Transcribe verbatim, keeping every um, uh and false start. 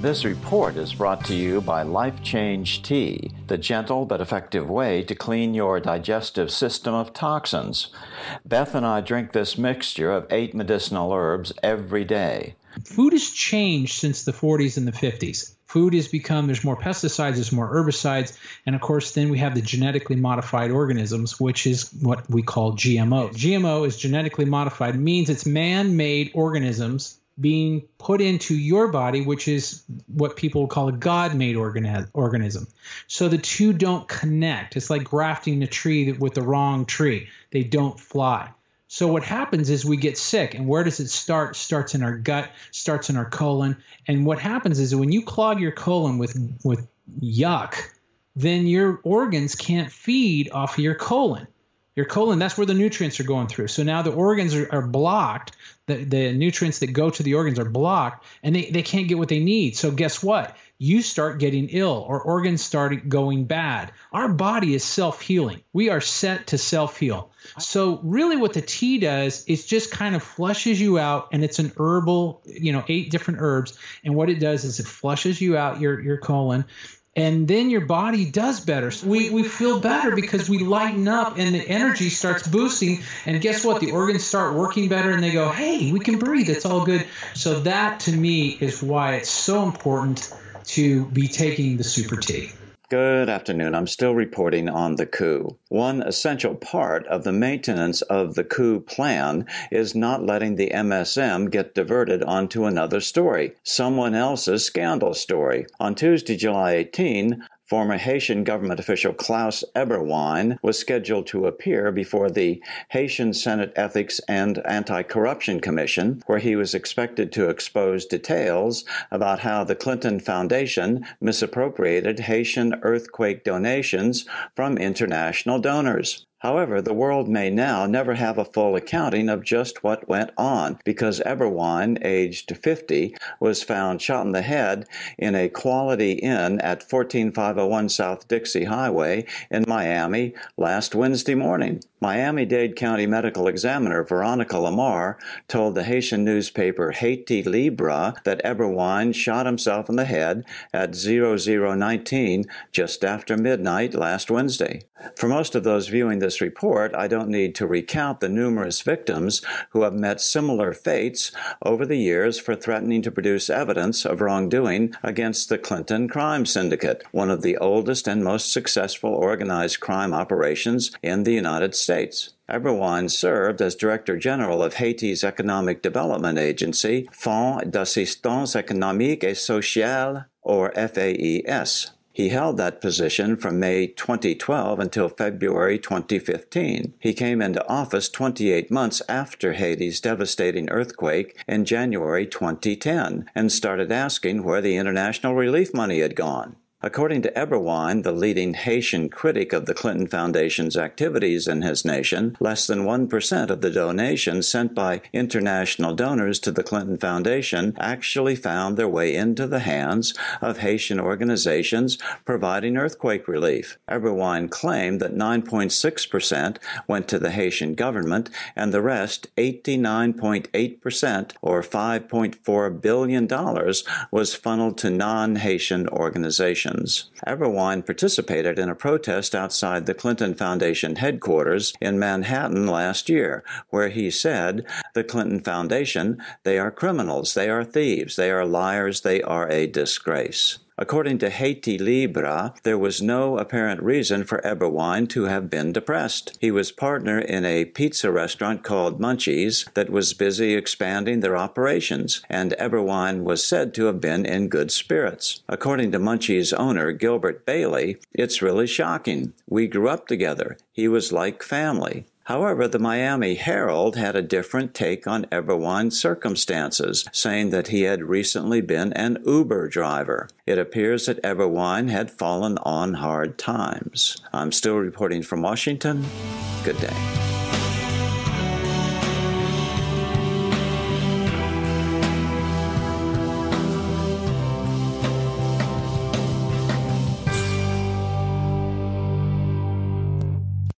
This report is brought to you by Life Change Tea, the gentle but effective way to clean your digestive system of toxins. Beth and I drink this mixture of eight medicinal herbs every day. Food has changed since the forties and the fifties. Food has become, there's more pesticides, there's more herbicides, and of course then we have the genetically modified organisms, which is what we call G M O. G M O is genetically modified, means it's man-made organisms being put into your body, which is what people call a God-made organi- organism. So the two don't connect. It's like grafting a tree with the wrong tree. They don't fly. So what happens is we get sick. And where does it start? It starts in our gut, starts in our colon. And what happens is when you clog your colon with, with yuck, then your organs can't feed off of your colon. Your colon, that's where the nutrients are going through. So now the organs are, are blocked. The, the nutrients that go to the organs are blocked, and they, they can't get what they need. So guess what? You start getting ill, or organs start going bad. Our body is self-healing. We are set to self-heal. So really what the tea does is just kind of flushes you out, and it's an herbal, you know, eight different herbs. And what it does is it flushes you out your, your colon. And then your body does better. So we, we feel better because we lighten up and the energy starts boosting. And guess what? The organs start working better and they go, hey, we can breathe. It's all good. So that to me is why it's so important to be taking the super tea. Good afternoon. I'm still reporting on the coup. One essential part of the maintenance of the coup plan is not letting the M S M get diverted onto another story, someone else's scandal story. On Tuesday, July eighteenth, former Haitian government official Klaus Eberwein was scheduled to appear before the Haitian Senate Ethics and Anti-Corruption Commission, where he was expected to expose details about how the Clinton Foundation misappropriated Haitian earthquake donations from international donors. However, the world may now never have a full accounting of just what went on, because Eberwein, aged fifty, was found shot in the head in a Quality Inn at fourteen five oh one South Dixie Highway in Miami last Wednesday morning. Miami-Dade County Medical Examiner Veronica Lamar told the Haitian newspaper Haiti Libre that Eberwein shot himself in the head at zero zero nineteen just after midnight last Wednesday. For most of those viewing this report, I don't need to recount the numerous victims who have met similar fates over the years for threatening to produce evidence of wrongdoing against the Clinton crime syndicate, one of the oldest and most successful organized crime operations in the United States. Eberwein served as Director General of Haiti's Economic Development Agency, Fonds d'Assistance Économique et Sociale, or F A E S. He held that position from May twenty twelve until February twenty fifteen. He came into office twenty-eight months after Haiti's devastating earthquake in January twenty ten and started asking where the international relief money had gone. According to Eberwein, the leading Haitian critic of the Clinton Foundation's activities in his nation, less than one percent of the donations sent by international donors to the Clinton Foundation actually found their way into the hands of Haitian organizations providing earthquake relief. Eberwein claimed that nine point six percent went to the Haitian government and the rest, eighty-nine point eight percent, or five point four billion dollars, was funneled to non-Haitian organizations. Eberwein participated in a protest outside the Clinton Foundation headquarters in Manhattan last year, where he said, "The Clinton Foundation, they are criminals, they are thieves, they are liars, they are a disgrace." According to Haiti Libre, there was no apparent reason for Eberwein to have been depressed. He was partner in a pizza restaurant called Munchies that was busy expanding their operations, and Eberwein was said to have been in good spirits. According to Munchies owner Gilbert Bailey, "It's really shocking. We grew up together. He was like family." However, the Miami Herald had a different take on Eberwein's circumstances, saying that he had recently been an Uber driver. It appears that Eberwein had fallen on hard times. I'm still reporting from Washington. Good day.